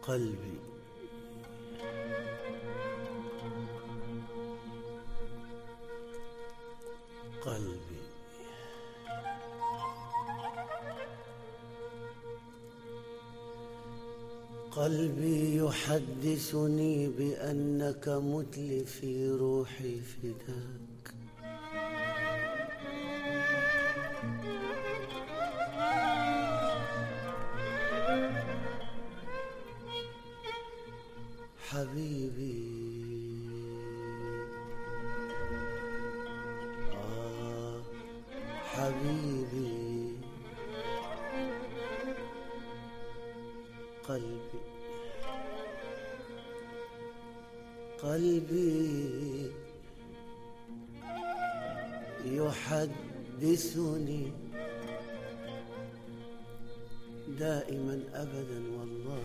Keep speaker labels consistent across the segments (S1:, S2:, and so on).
S1: قلبي قلبي قلبي يحدثني بأنك متلفي روحي فداك. حبيبي حبيبي قلبي قلبي يحدثني دائما أبدا والله،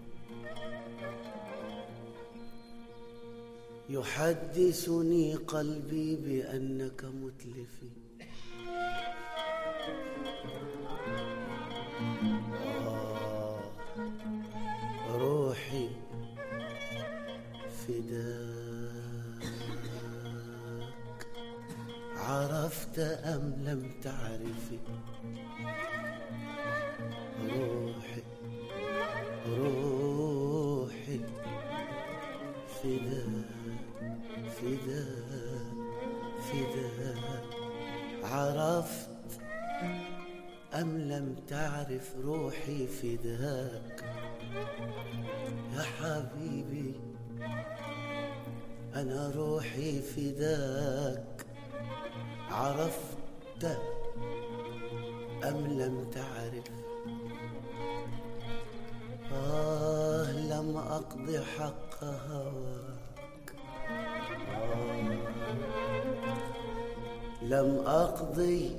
S1: يحدثني قلبي بأنك متلفي. روحي فداك، عرفت أم لم تعرفي؟ روحي روحي فداك فداك فداك، عرفت أم لم تعرف؟ روحي فداك يا حبيبي، أنا روحي فداك، عرفت أم لم تعرف؟ لم أقض حق هواك، لم أقضي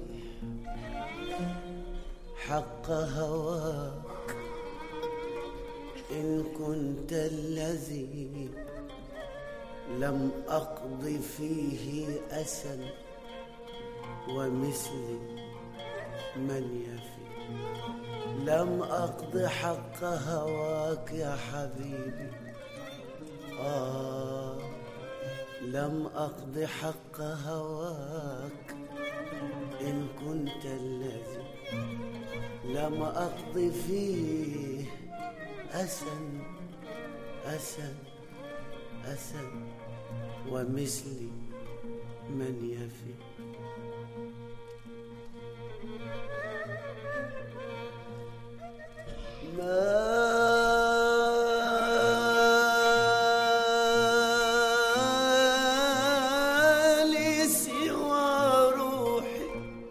S1: حق هواك، إن كنت الذي لم أقض فيه أسا ومثلي من يفي. لم أقض حق هواك يا حبيبي، لم أقض حق هواك، إن كنت الذي لم أقض فيه أسا أسا أسا ومثلي من يفي. ما لي سوى روحي،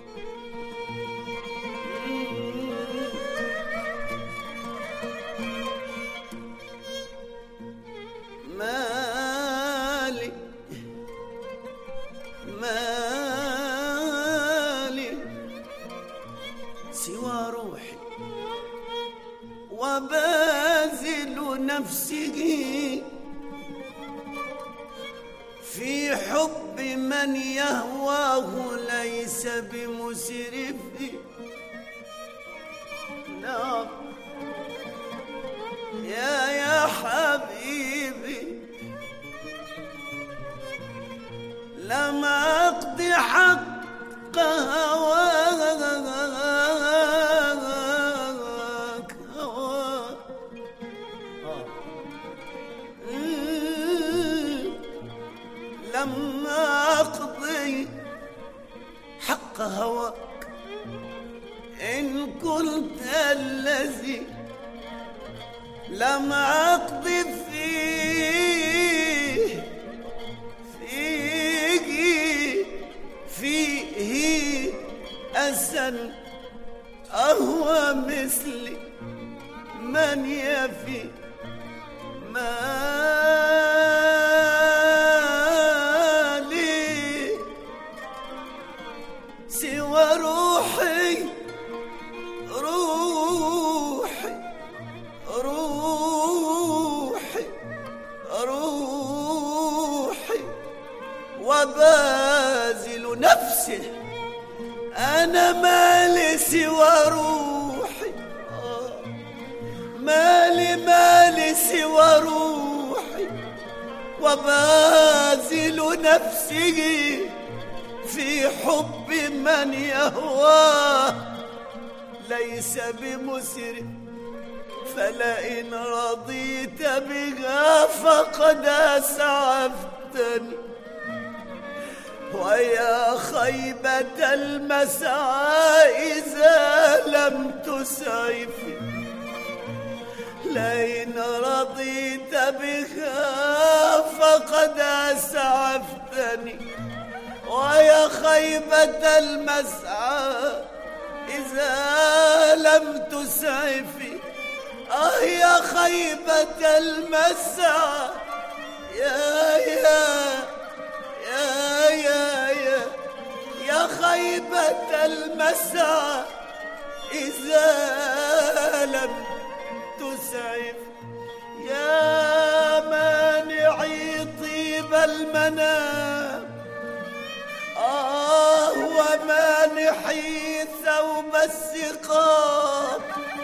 S1: مالي سوى روحي، وباذل نفسه في حب من يهواه ليس بمسرف. نعم يا حبيبي، لم أقض حق هواك، لم أقضي حق هواك، إن كنت الذي لم أقض فيه أسا أهوى مثلي من يفي. مالي سوى روحي، روحي روحي روحي، وباذل نفسه. أنا مالي سوى روحي، مالي سوى روحي وباذل نفسي في حب من يهواه ليس بمسرف فلئن رضيت بها فقد أسعفتني ويا خيبة المسعى إذا لم تسعفني لئن رضيت بها فقد أسعفتني ويا خيبة المسعى إذا لم تسعفي يا خيبة المسعى يا خيبة المسعى إذا لم تسعف يا مانعي طيب المنام ومانحي ثوب السقام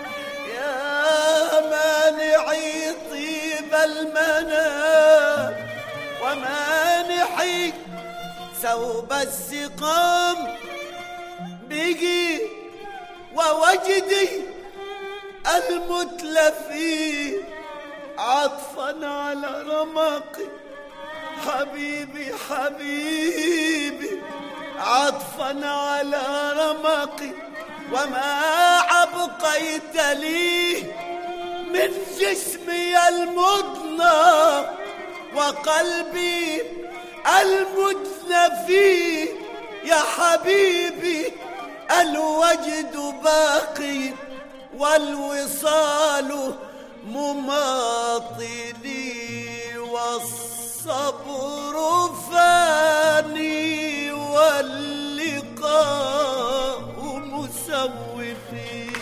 S1: يا مانعي طيب المنام ومانحي ثوب السقام بقي ووجدي المتلفي عطفا على رمقي حبيبي حبيبي عطفا على رمقي وما أبقيت لي من جسمي المضنى وقلبي المتلفي يا حبيبي الوجد باقي والوصال مماطلي والصبر فاني واللقاء مسوفي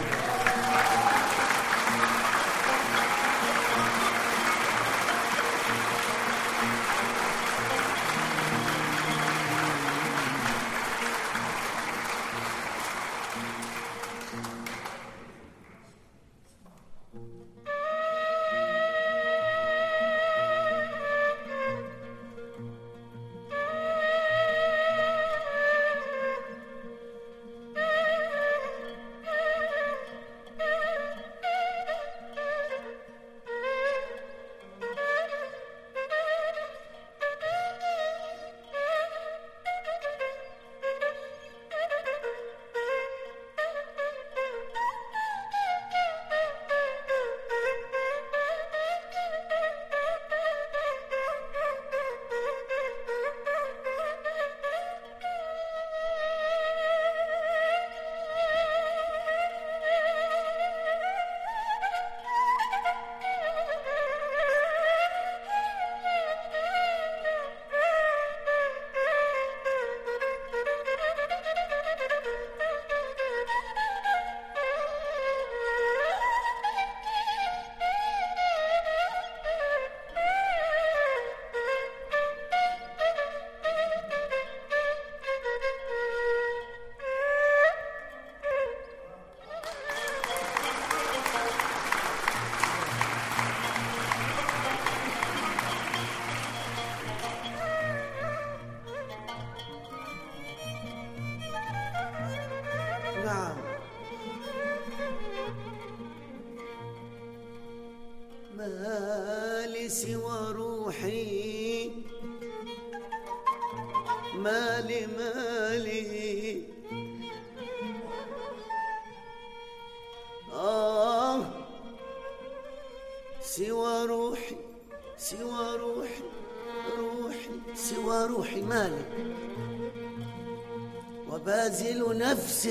S1: نعم ما لي سوى روحي مالي سوى روحي مالي وبازل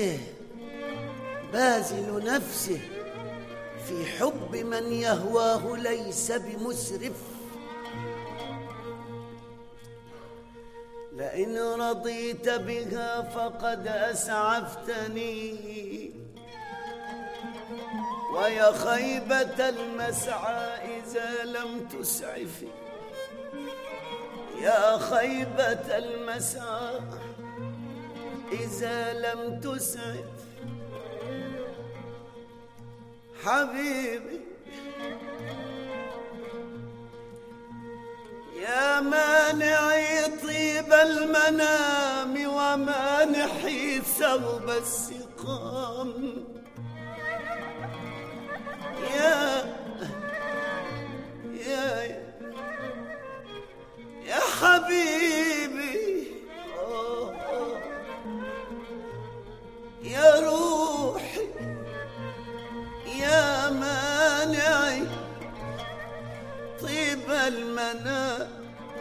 S1: نفسه في حب من يهواه ليس بمسرف لئن رضيت بها فقد أسعفتني ويا خيبة المسعى إذا لم تسعفي يا خيبة المسعى إذا لم تسعف يا مانعي طيب المنام ومانحي ثوب السقام، يا حبيبي يا روحي يا مانعي طيب المنام،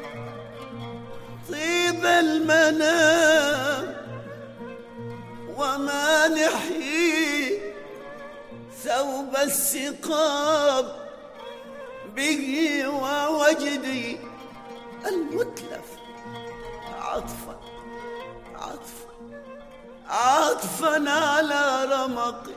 S1: طيب المنام ومانحي ثوب السقام، به ووجدي المتلف عطفا عطفا عطفا على رمقي.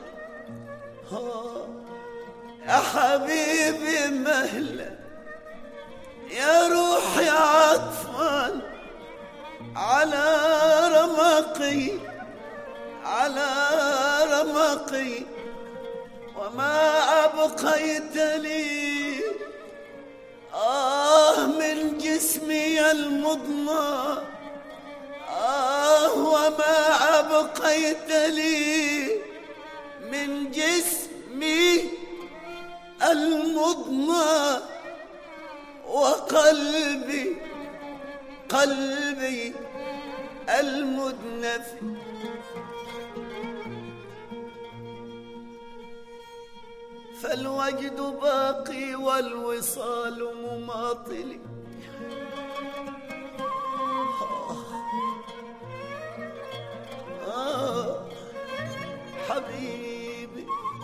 S1: يا حبيبي مهلا يا روحي عطفا على رمقي، على رمقي، وما أبقيت لي من جسمي المضنى، وما أبقيت لي من جسمي المضنى، وقلبي قلبي المدنف. فالوجد باقي والوصال مماطل. حبيبي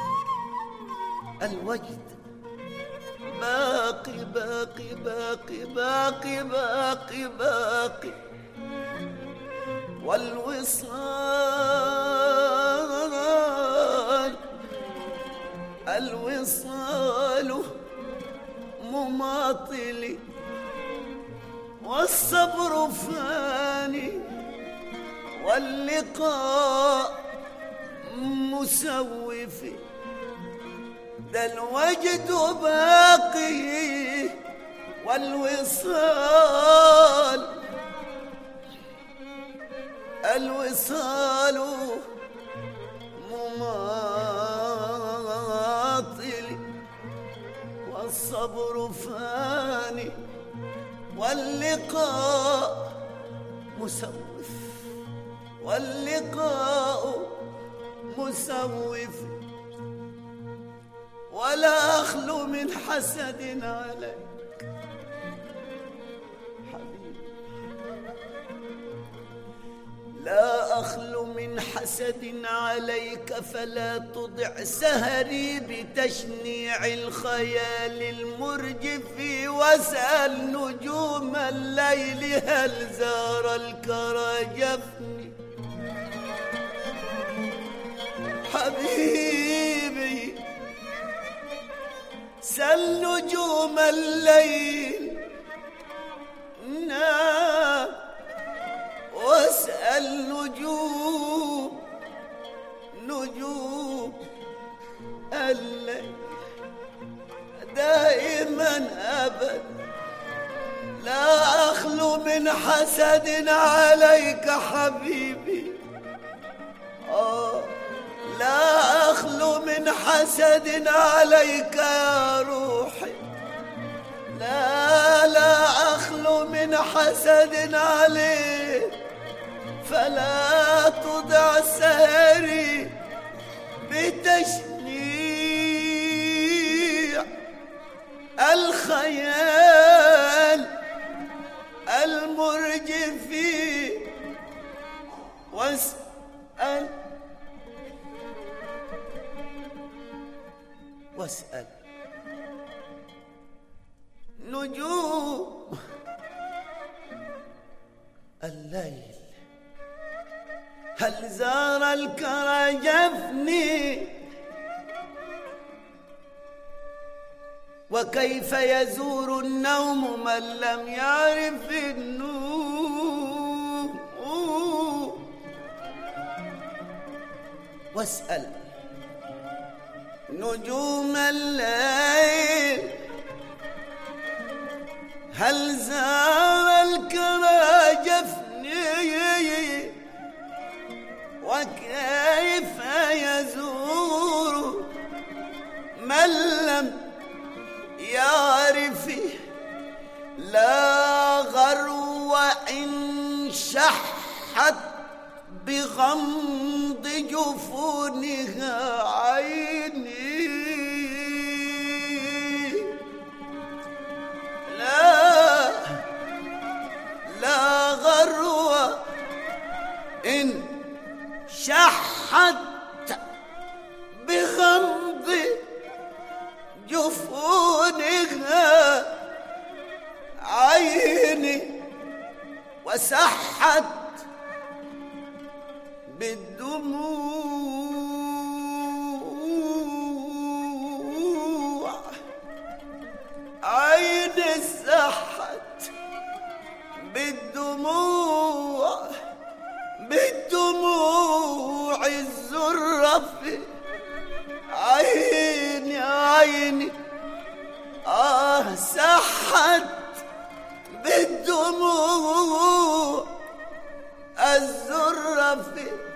S1: الوجد باقي باقي باقي باقي باقي باقي، والوصال الوصال مماطل، والصبر فاني، واللقاء مسوف. ده الوجد باقي والوصال الوصال مماطل، والصبر فاني، واللقاء مسوف، واللقاء مسوف. ولا أخلو من حسد عليك حبيبي، لا أخلو من حسد عليك، فلا تضع سهري بتشنيع الخيال المرجف، واسأل نجوم الليل هل زار الكرى جفني. حبيبي سل نجوم الليل، نام واسأل نجوم الليل، دائما أبد لا أخلو من حسد عليك حبيبي. لا أخلو من حسد عليك يا روحي، لا أخلو من حسد عليك، فلا تضع سهري بتشنيع الخيال المرجف، واسأل نجوم الليل هل زار الكرى جفني، وكيف يزور النوم من لم يعرف النوم. واسأل نجوم الليل هل زار الكرى جفني وكيف يزور من لم يعرف لا غرو إن شحت بغمض جفونها عيني لا غرو إن شحت بغمض جفونها عيني وسحت بالدموع عيني سحت بالدموع الزرف عيني سحت بالدموع الزرف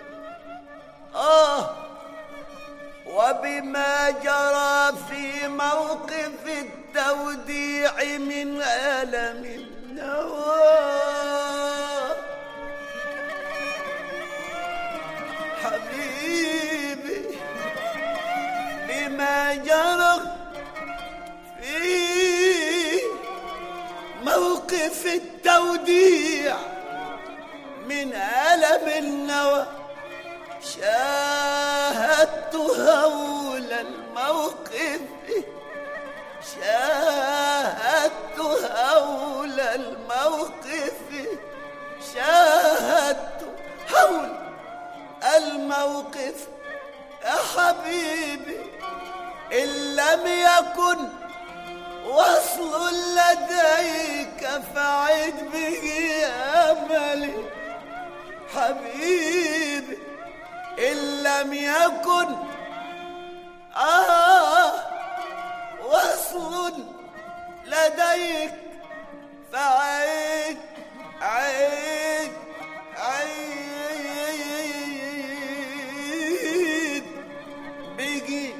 S1: وبما جرى في موقف التوديع من ألم النوى حبيبي بما جرى في موقف التوديع من ألم النوى شاهدت هول الموقف شاهدت هول الموقف يا حبيبي إن لم يكن وصل لديك فعد به أملي حبيبي إن لم يكن وصل لديك فعد بقي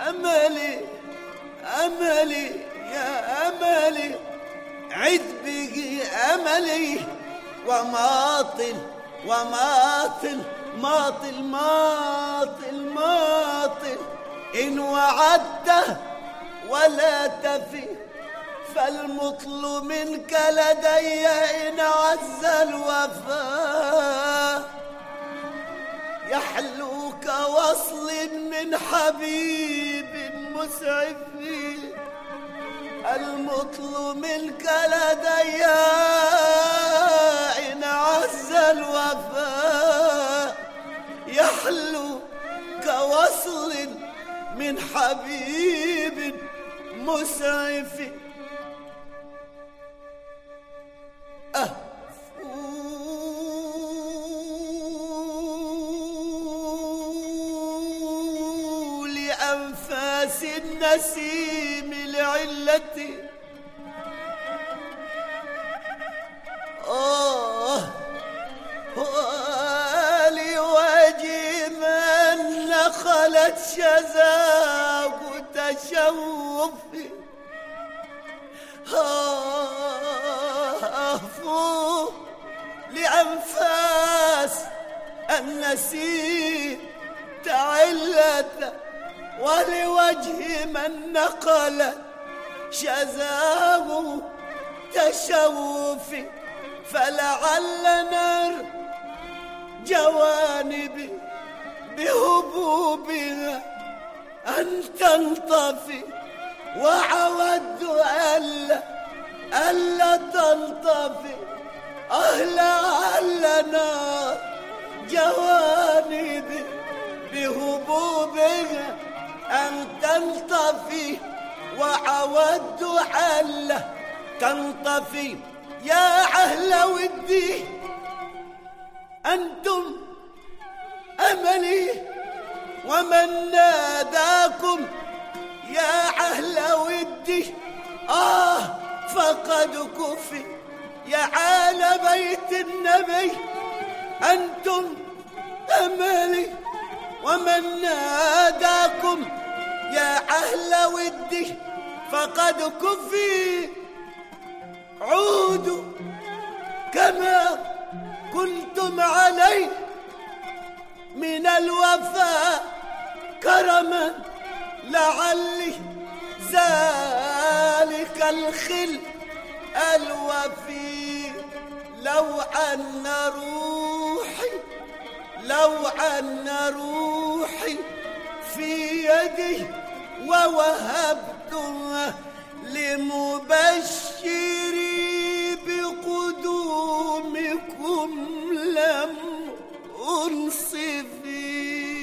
S1: أملي يا أملي عد بقي أملي وماطل إن وعدته ولا تفي فالمطل منك لدي إن عز الوفاء يحلو كوصل من حبيب مسعف المطل منك لدي إن عز الوفاء يحلو كوصل من حبيب مسعف لأنفاس النسيم لعلتي لوجه من نخلت شذاق تشوفي لأنفاس النسيم تعلت ولوجه من نقل شذاه تشوفي فلعل نار جوانبي بهبوبها أن تنطفي وعودت ألا تنطفي لعل نار جوانبي بهبوبها أن تنطفي وعودت ألا تنطفي يا أهل ودي أنتم أملي ومن ناداكم يا أهل ودي فقد كفي يا آل بيت النبي أنتم أملي، ومن ناداكم يا أهل ودي فقد كفي. عودوا كما كنتم عليه من الوفاء كرما، لعلي ذلك الخل الوفي. لو أن روحي في يدي ووهبتها لمبشري بقدومكم لم أنصفي.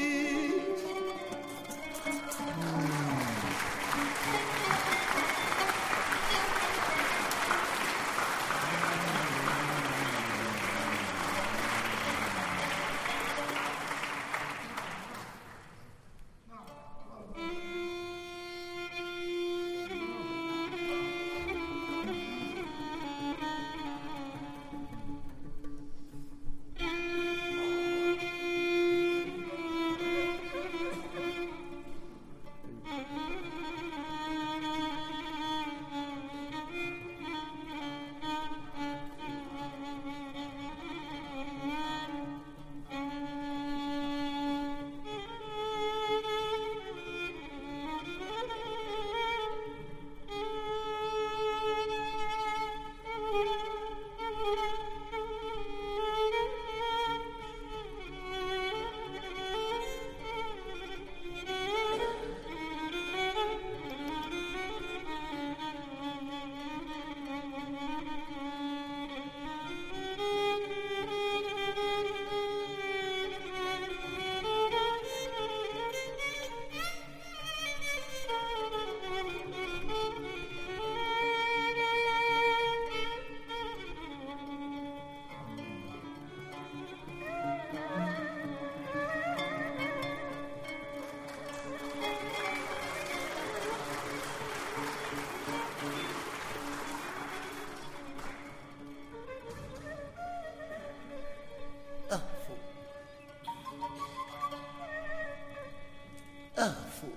S1: أهفو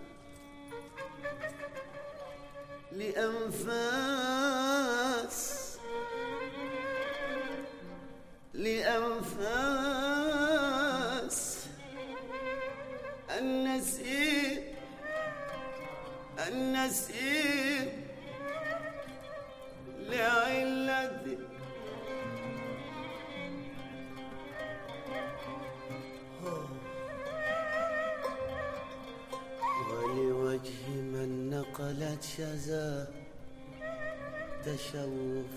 S1: لأنفاس النسيم لعلتي ولوجه من نقلت شذا تشوف.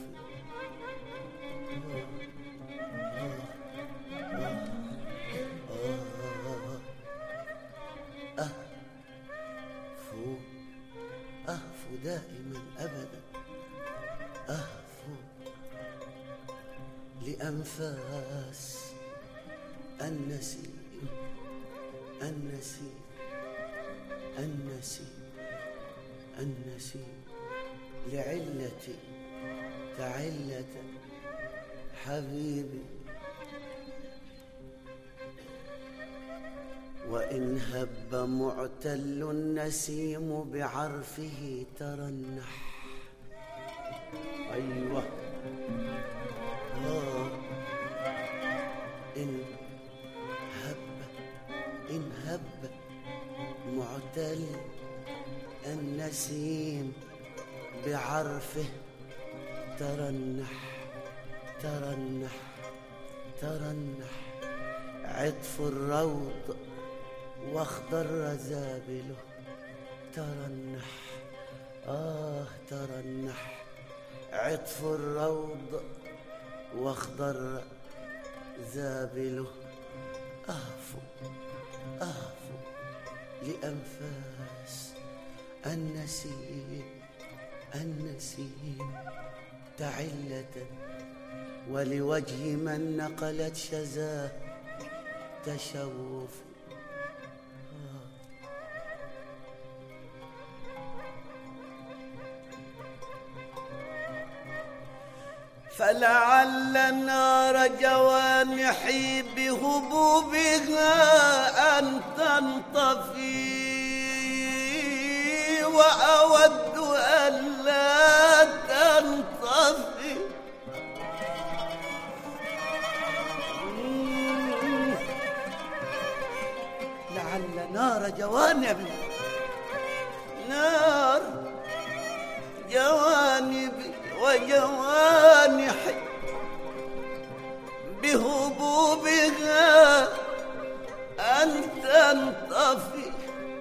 S1: أهفو دائما أبدا، أهفو لأنفاس النسيم النسيم النسيم النسيم لعلتي تعلة حبيبي. وإن هب معتل النسيم بعرفه ترنح. أيوة إن هب معتل النسيم بعرفه ترنح ترنح ترنح. عطف الروض واخضر زابله ترنح. ترنح. عطف الروض واخضر زابله. أهفو لأنفاس النسيم تعلة ولوجه من نقلت شذاه تشوف. فلعل النار جوانحي بهبوبها أن تنطفي، وأود ألا تنطفي. لعل نار جوانب، نار جوانبي وجوانحي بهبوبها أن تنطفي،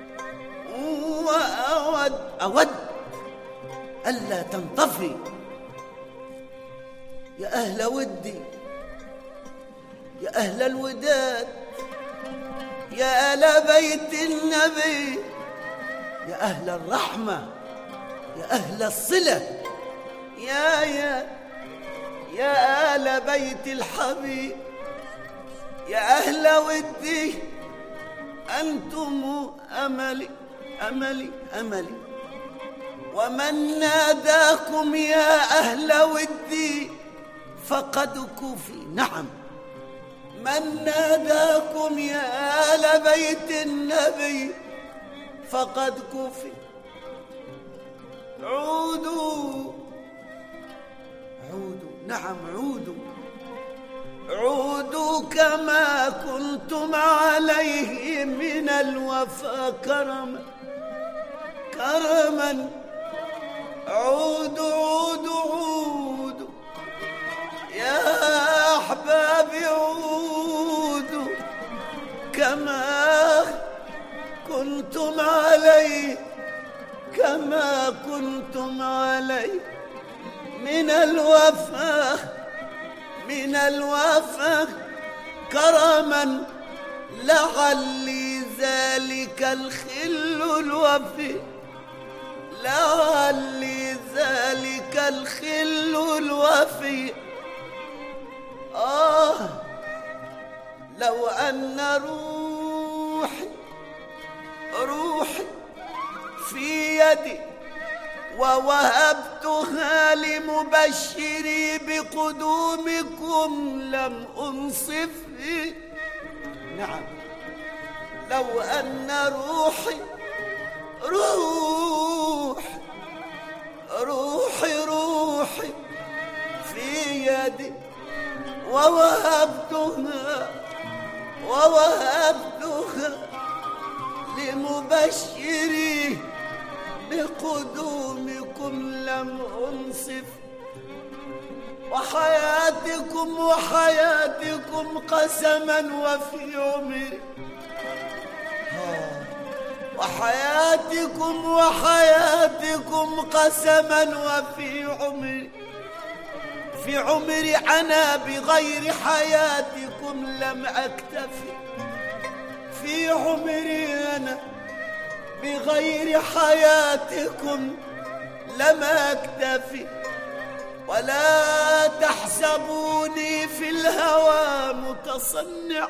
S1: وأود ألا تنطفي. يا أهل ودي، يا أهل الوداد، يا آل بيت النبي، يا أهل الرحمة، يا أهل الصلة، يا آل بيت الحبيب، يا أهل ودي، أنتم أملي أملي أملي. ومن ناداكم يا أهل ودي فقد كفي. نعم، من ناداكم يا آل بيت النبي فقد كفي. عودوا عودوا، نعم عودوا، عودوا كما كنتم عليه من الوفا كرما كرما. عودوا عودوا عودوا يا أحبابي، عودوا كما كنتم عليه، كما كنتم عليه من الوفا من الوفا كرما. لعلي ذلك الخل الوفي، لعلي ذلك الخل الوفي. لو أن روحي في يدي ووهبتها لمبشري بقدومكم لم أنصفه. نعم، لو أن روحي في يدي ووهبتها لمبشري بقدومكم لم أنصف. وحياتكم قسما وفي عمري، وحياتكم قسما وفي عمري. في عمري أنا بغير حياتكم لم أكتفي، في عمري أنا بغير حياتكم لم أكتفي. ولا تحسبوني في الهوى متصنع،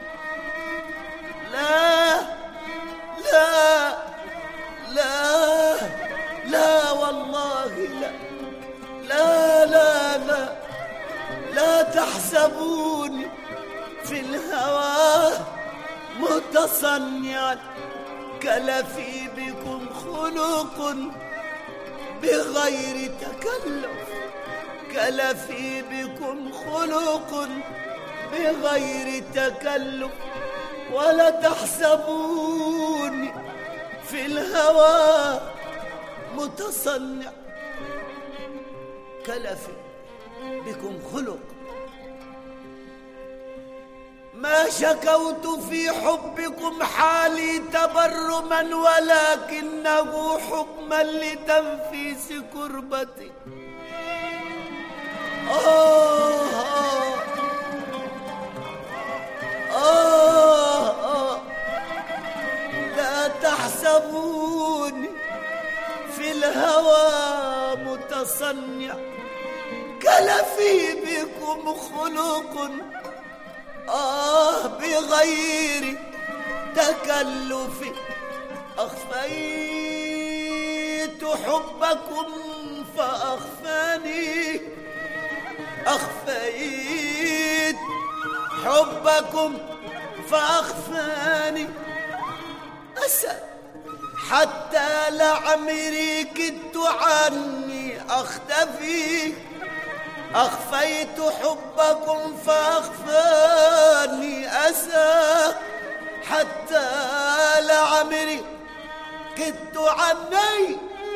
S1: لا لا لا لا والله لا لا لا لا لا تحسبوني في الهوى متصنعا. كلفي بكم خلق بغير تكلف، كلفي بكم خلق بغير تكلف. ولا تحسبوني في الهوى متصنع. كلفي بكم خلق، ما شكوت في حبكم حالي تبرما، ولكنه حكما لتنفيس كربتي. لا تحسبوني في الهوى متصنع. كلفي بكم خلق بغير تكلف. أخفيت حبكم فأخفاني، أخفيت حبكم فأخفاني أسى، حتى لعمري كدت عني أختفي. أخفيت حبكم فأخفاني أسى، حتى لعمري كدت عني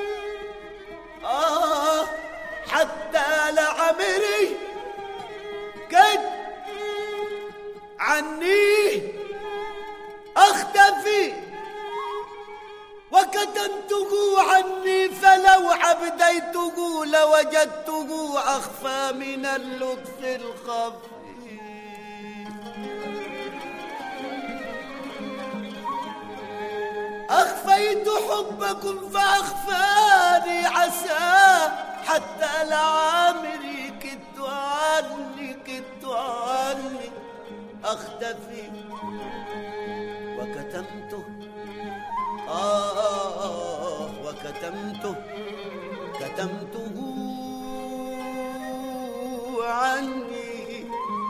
S1: حتى لعمري كدت عني أختفي. وكتمته عني فلو عبديته لوجدته أخفى من اللطف الخفي. أخفيت حبكم فأخفاني عسى، حتى لعامري كدت عني أختفي. وكتمته كتمته عني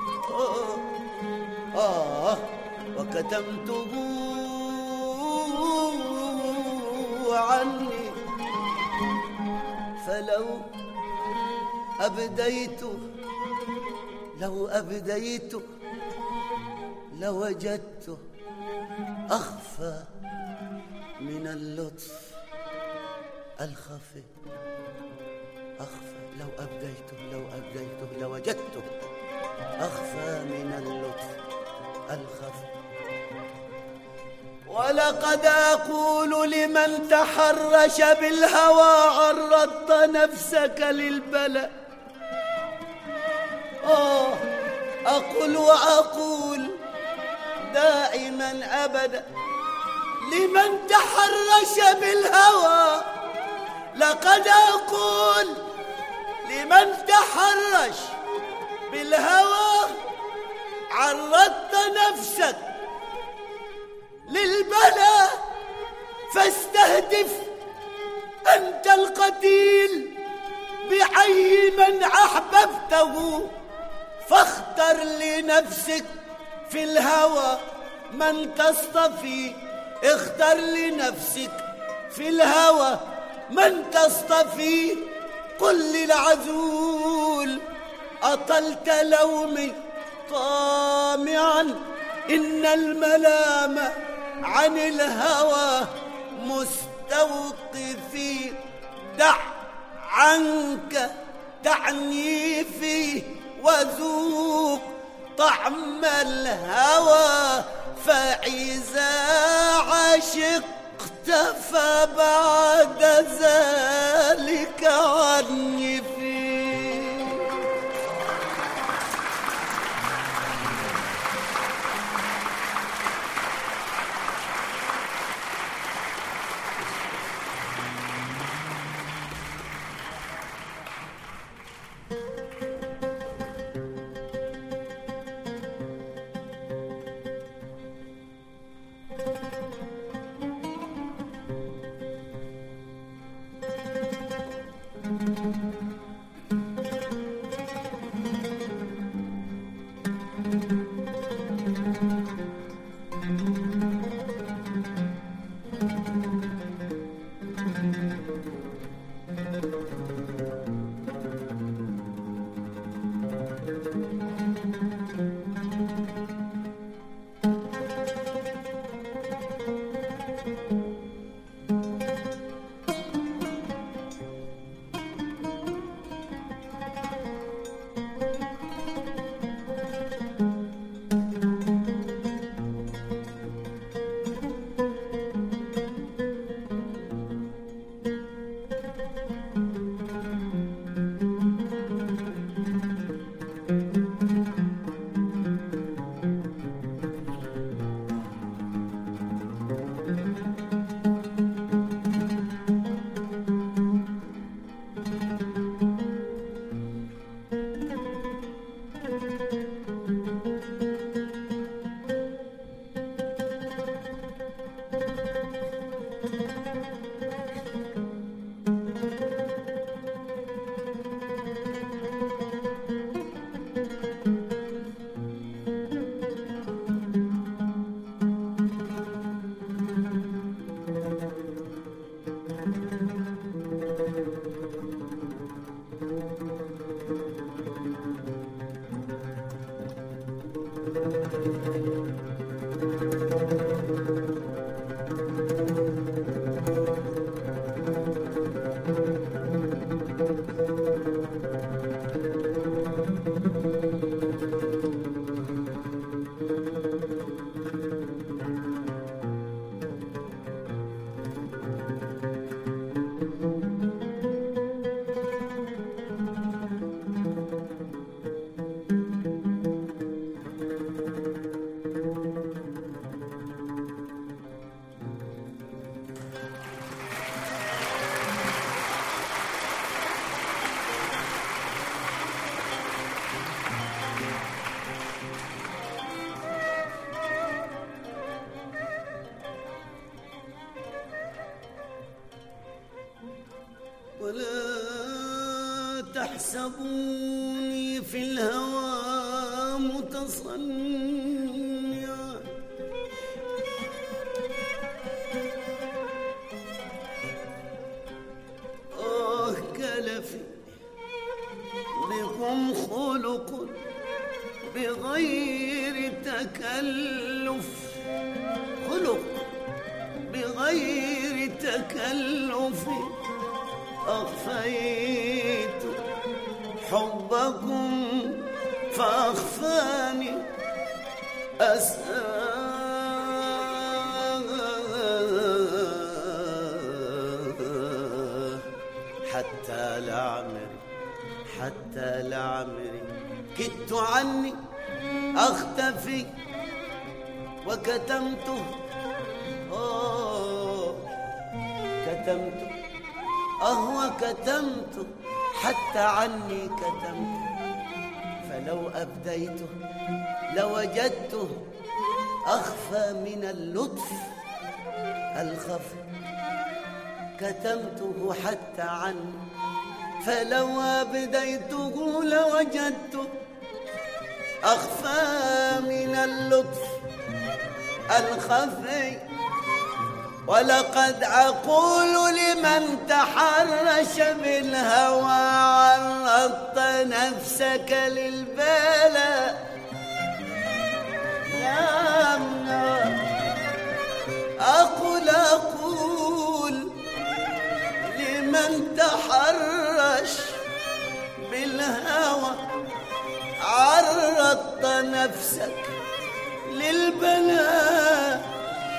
S1: وكتمته عني. فلو أبديت لوجدته أخفى من اللطف الخفي. أخفى لو أبديته لوجدته أخفى من اللطف الخفي. ولقد أقول لمن تحرش بالهوى عرضت نفسك للبلاء. أقول دائما أبدا لمن تحرش بالهوى. لقد أقول لمن تحرش بالهوى عرضت نفسك للبلاء. فاستهدف أنت القتيل بعي من أحببته، فاختر لنفسك في الهوى من تصطفي. اختر لنفسك في الهوى من تصطفي. قل للعذول أطلت لومي طامعا، إن الملام عن الهوى مستوقفي. دع عنك تعنيفي وذوق طعم الهوى، فإذا عشقت فبعد ذلك عنفي. يحسبوني في الهوى متصنعا، كلفي بكم خلق بغير تكلف، خلق بغير تكلف، أخفيت حبكم فأخفاني أسأل حتى لعمري كدت عني أختفي وكتمته، كتمته وكتمته حتى عني كتمته، فلو أبديته لوجدته أخفى من اللطف الخفي، كتمته حتى عني فلو أبديته لوجدته أخفى من اللطف الخفي. ولقد أقول لمن تحرش بالهوى عرضت نفسك للبلاء، نعم أقول لمن تحرش بالهوى عرضت نفسك للبلاء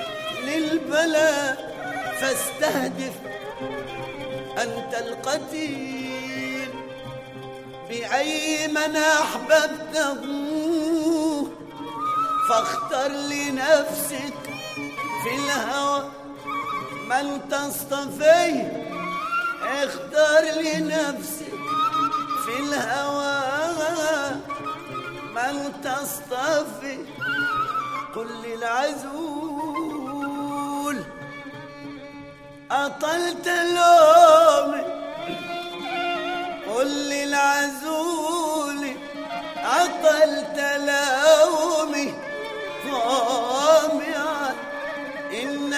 S1: فاستهدف أنت القتيل بأي من أحببته، فاختر لنفسك في الهوى من تصطفيه، اختار لنفسك في الهوى من تصطفي. قل للعزول أطلت لومي، قل للعزول أطلت لومي طامعا، إن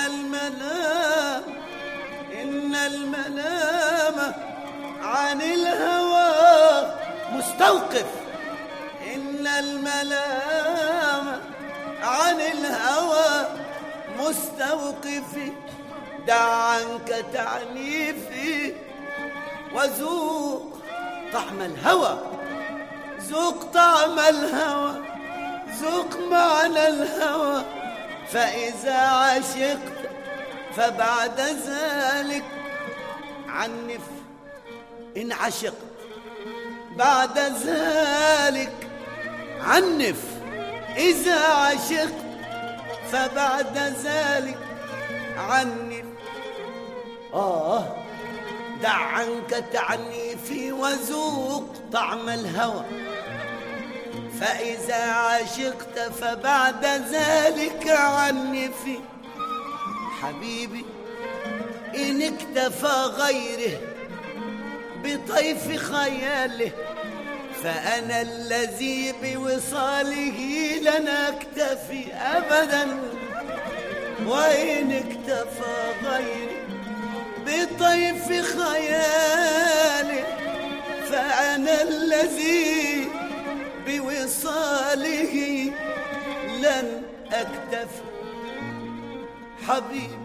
S1: المنام عن الهوى مستوقف، إن الملام عن الهوى مستوقف. دع عنك تعنيفي وذوق طعم الهوى، ذوق طعم الهوى، ذوق معنى الهوى. فإذا عشقت فبعد ذلك عنف، إن عشقت بعد ذلك عنف، إذا عشقت فبعد ذلك عنف. دع عنك تعنيفي وذوق طعم الهوى، فإذا عشقت فبعد ذلك عنفي. حبيبي إن اكتفى غيره بطيف خياله، فأنا الذي بوصاله لن أكتفي أبدا. وإن اكتفى غيري بطيف خياله، فأنا الذي بوصاله لن أكتفي. حبيبي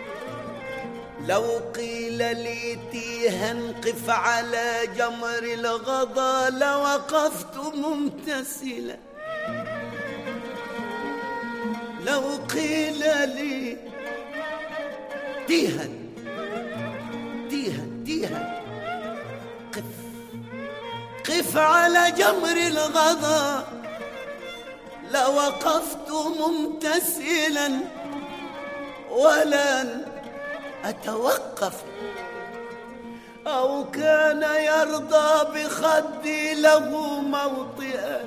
S1: لو قيل لي تيها قف على جمر الغضا لوقفت ممتثلا، لو قيل لي تيها قف على جمر الغضا لوقفت ممتثلا ولن أتوقف. أو كان يرضى بخدي له موطئا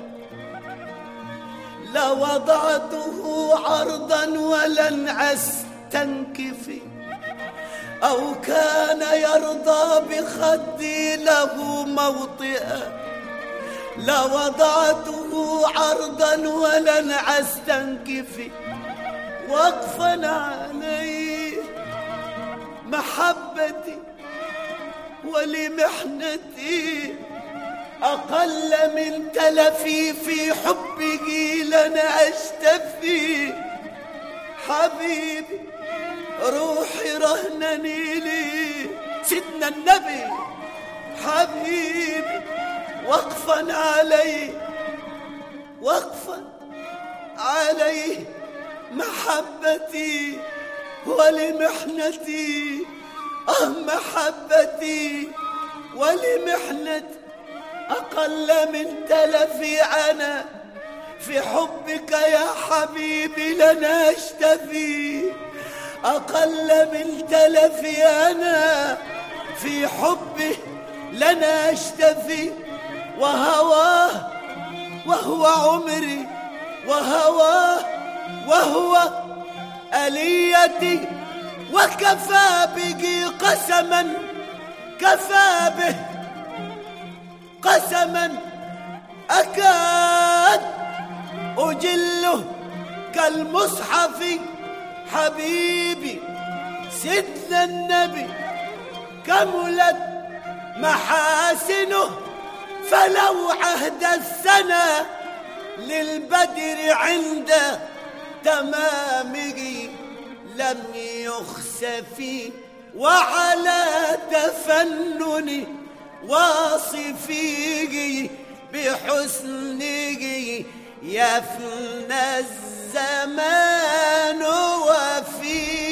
S1: لوضعته عرضا ولن أستنكف. أو كان يرضى بخدي له موطئا لوضعته عرضا ولن أستنكف وقفا عليه. محبتي ولمحنتي أقل من تلفي في حبه لن أشتفي. حبيبي روحي رهنني لي سيدنا النبي. حبيبي وقفا عليه وقفا عليه. محبتي ولمحنتي محبتي ولمحنتي أقل من تلفي أنا في حبك يا حبيبي لن أشتفي. أقل من تلفي أنا في حبه لن أشتفي. وهواه وهو عمري وهواه وهو أليتي وكفى به قسما كفى به قسما أكاد أجله كالمصحف. حبيبي سيدنا النبي كملت محاسنه فلو عهد السنة للبدر عند تمامه لم يخسف. وعلى تفنن واصفيه بحسنه يفنى الزمان وفيه